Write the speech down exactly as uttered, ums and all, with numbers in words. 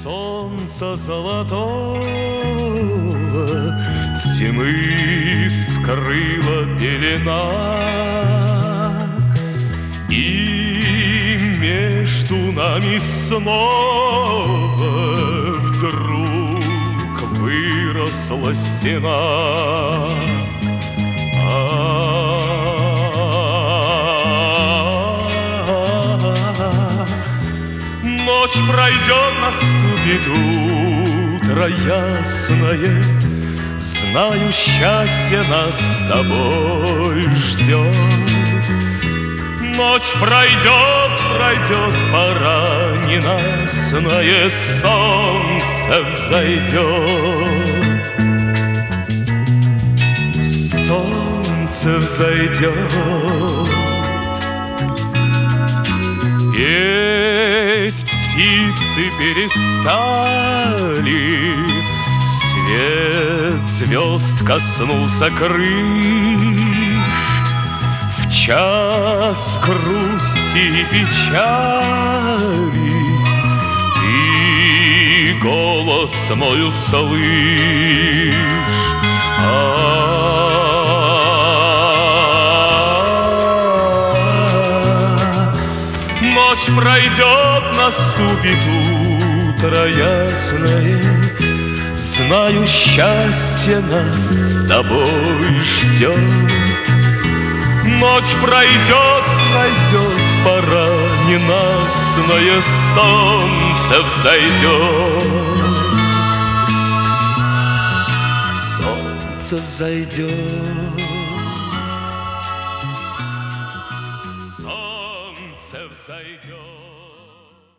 Солнца золотого тьмы скрыла пелена, и между нами снова вдруг выросла стена. Ночь пройдет, наступит утро ясное, знаю, счастье нас с тобой ждет. Ночь пройдет, пройдет, пора ненастное, солнце взойдет. Солнце взойдет. Петь птицы перестали, свет звезд коснулся крыш. В час грусти и печали ты голос мой услышь. Ночь пройдет, наступит утро ясное, знаю, счастье нас с тобой ждет. Ночь пройдет, пройдет, пора ненастное, солнце взойдет. Солнце взойдет.